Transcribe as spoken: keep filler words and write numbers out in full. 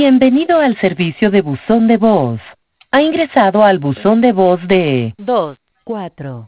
Bienvenido al servicio de buzón de voz. Ha ingresado al buzón de voz de dos cuatro